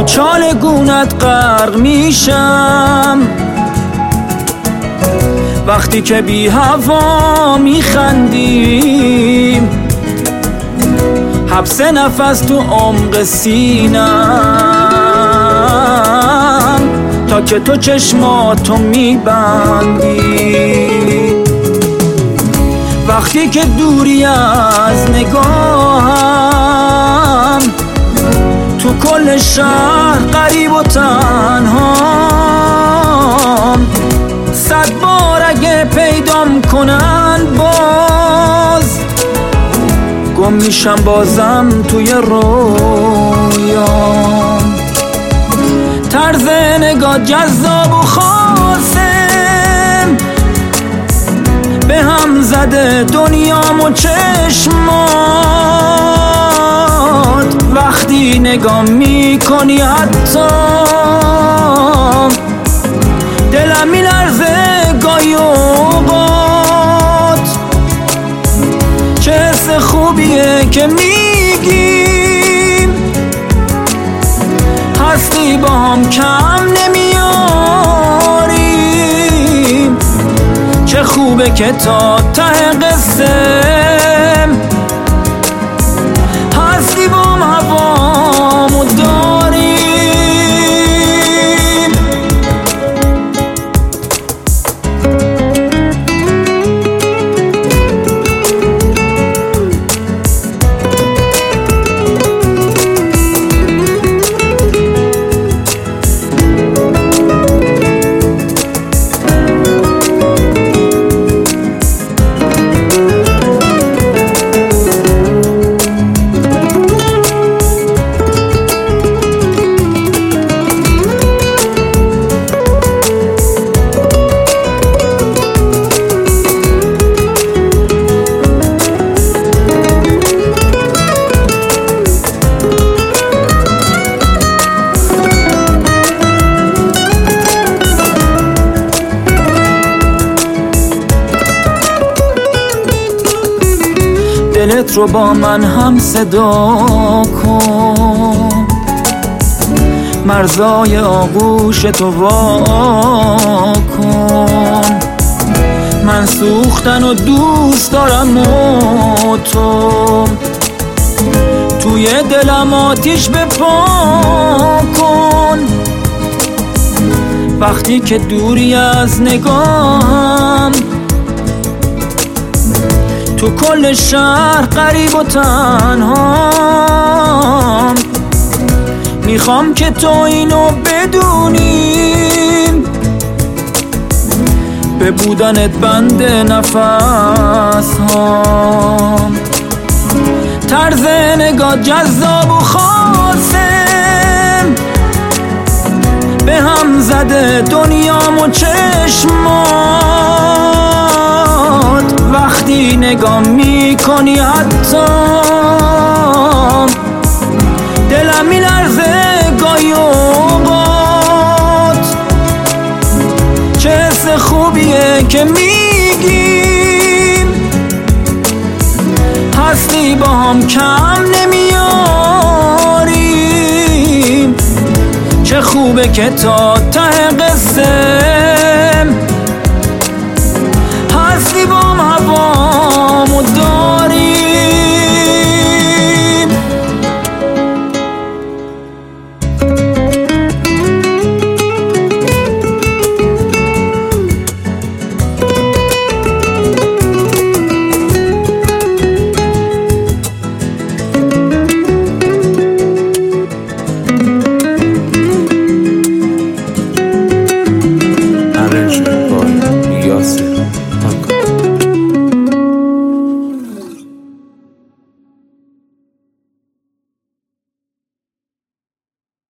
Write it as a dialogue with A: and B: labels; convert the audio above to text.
A: چال گونت غرق میشم وقتی که بی هوا میخندیم، حبس نفس تو عمق سینم تا که تو چشماتو میبندی. وقتی که دوری از نگاهم، تو کل شهر غریب و تنهام، 100 بار اگه پیدام کنن باز گم میشم بازم توی رویام. طرز نگاه جذاب و خاصم، به هم زده دنیام و چشمات. وقتی نگاه میکنی حتی دلم میلرزه گاهی اوقات. چه حس خوبیه که میگیم هستی با هم کم نمیاریم. چه خوبه که تا ته قصه هستی با هم هوامو داریم. دلت رو با من هم صدا کن، مرزای آغوش تو وا کن. من سوختن و دوست دارم و تو توی دلم آتیش بپا کن. وقتی که دوری از نگاهم، تو کل شهر غریب و تنهام. میخوام که تو اینو بدونیم، به بودنت بند نفس هام. طرز نگاه جذاب و خاصم، به هم زده دنیام و چشمات. وقتی نگاه میکنی حتی دلم میلرزه گاهی اوقات. چه حس خوبیه که میگیم هستی با هم کم نمیاریم. چه خوبه که تا ته قصه